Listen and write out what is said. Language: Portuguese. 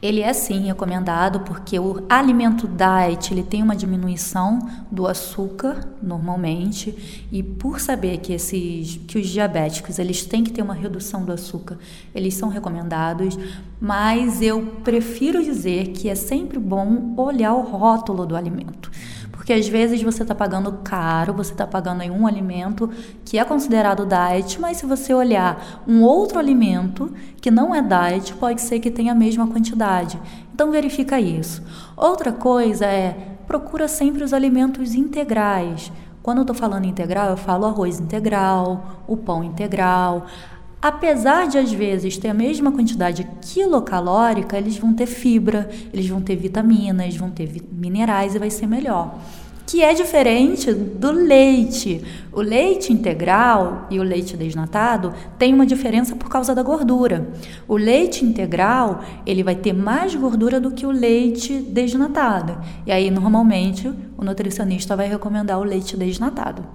Ele é sim recomendado porque o alimento diet ele tem uma diminuição do açúcar normalmente, e por saber que os diabéticos eles têm que ter uma redução do açúcar, eles são recomendados, mas eu prefiro dizer que é sempre bom olhar o rótulo do alimento. Porque às vezes você está pagando caro, você está pagando em um alimento que é considerado diet, mas se você olhar um outro alimento que não é diet, pode ser que tenha a mesma quantidade. Então verifica isso. Outra coisa procura sempre os alimentos integrais. Quando eu estou falando integral, eu falo arroz integral, o pão integral. Apesar de, às vezes, ter a mesma quantidade quilocalórica, eles vão ter fibra, eles vão ter vitaminas, vão ter minerais e vai ser melhor. Que é diferente do leite. O leite integral e o leite desnatado tem uma diferença por causa da gordura. O leite integral, ele vai ter mais gordura do que o leite desnatado. E aí, normalmente, o nutricionista vai recomendar o leite desnatado.